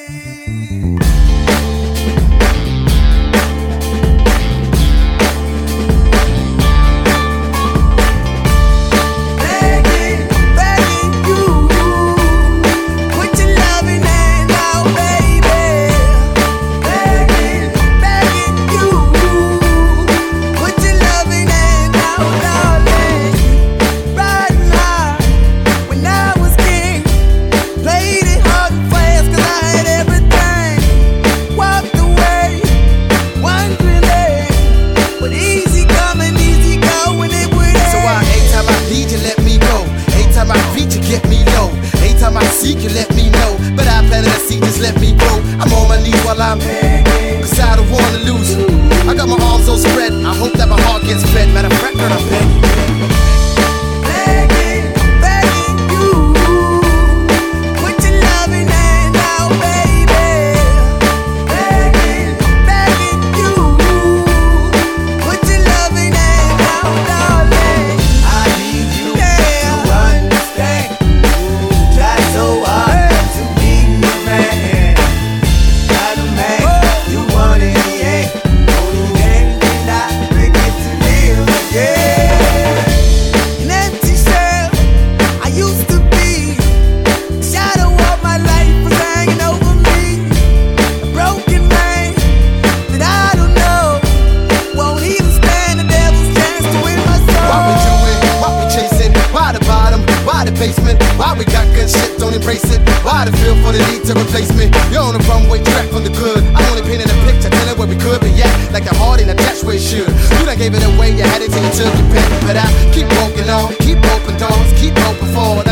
Seek you, let me know, but I planted a seed, just let me grow. I'm on my knees while I'm begging, cause I don't wanna lose you. I got my arms so spread, I hope that my heart gets fed. Matter of fact, girl, I'm begging, begging, begging you. Put your loving hand out, baby. Begging, begging you. Put your loving hand out, darling. I need you to understand. So hard to be a man, not a man. You want it, yeah. Only then can I begin to live again. An empty shell I used to be. The shadow of my life was hanging over me. A broken man that I don't know won't even stand the devil's chance to win my soul. Why we doing? Why we chasing? Why the bottom? Why the basement? Why we got good shit, don't embrace it? Why the feel for the need to replace me? You're on the runway track from the good. I'm only painting a picture, telling where we could be at. Like the heart ain't attached where it should. You done gave it away, you had it till you took your pen. But I keep walking on, keep open doors, keep open forward.